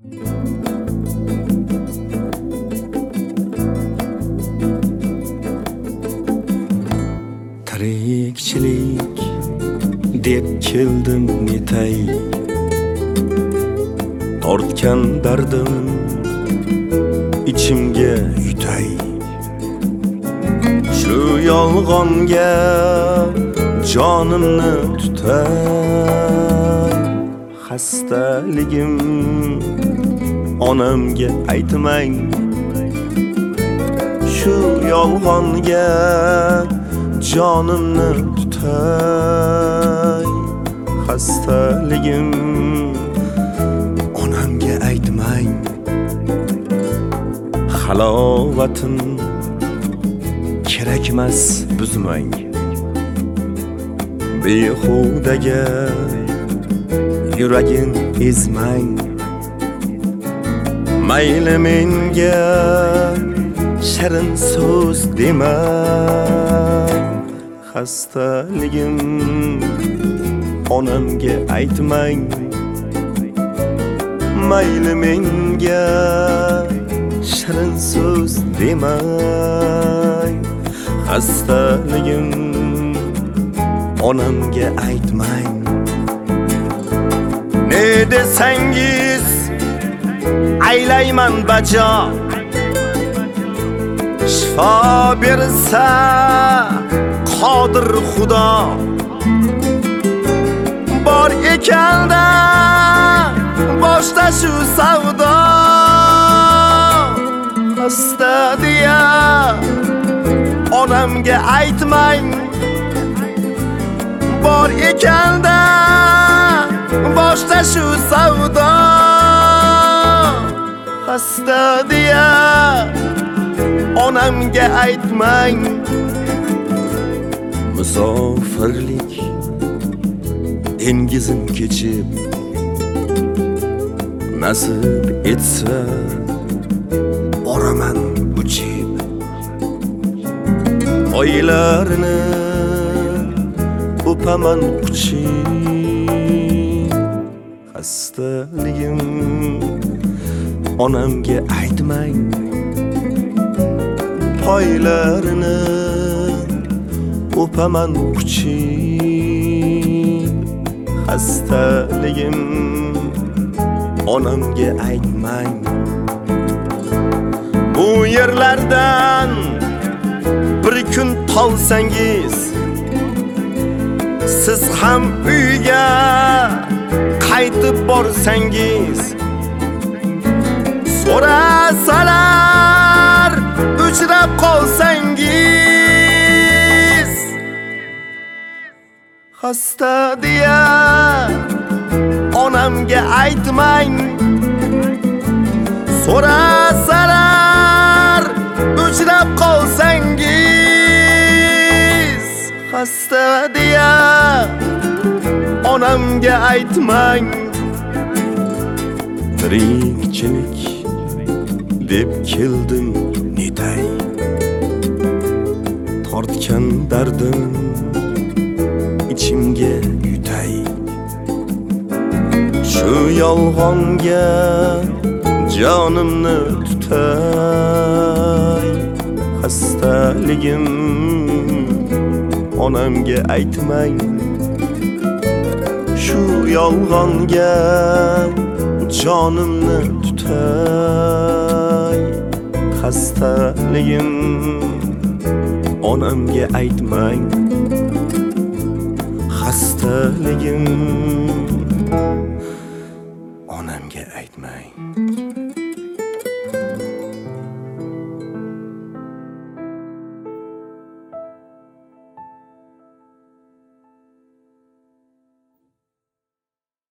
Tirikchilik deb keldim netay, tortgan dardim ichimga yutay. Shu yolg'onga jonimni tutay. Xastaligim onamga aytmang. Shu yolg'onga jonimni tutay. Xastaligim onamga aytmang. Halovatim kerakmas buzmang. Behudaga yuragin ezmang. Mayli menga shirin so'z demang. Xastaligim onamga aytmang. Mayli menga shirin so'z demang. Xastaligim onamga aytmang. Ne desangiz aylayman bajo. Shifo bersa qodir Xudo. Bor ekanda boshda shu savdo. Xasta deya onamga aytmang. Bor ekanda boshda shu savdo. Xasta deya onamga aytmang. Musofirlik dengizim kechib, nasib etsa boraman uchib. Oylarini o'paman quchib. Xastaligim onamga aytmang. Poylarini o'paman quchib. Xastaligim onamga aytmang. Bu yerlardan bir kun qolsangiz, siz ham uyga qaytib borsangiz, so'rasalar uchrab qolsangiz. Xasta deya onamga aytmang. So'rasalar uchrab qolsangiz. Xasta deya onamga aytmang. Tirikchilik deb keldim netay, tortgan dardim ichimga yutay. Shu yolg'onga jonimni tutay. Xastaligim onamga aytmang. Shu yolg'onga jonimni tutay. Xastaligim onamga aytmang. Xastaligim onamga aytmang.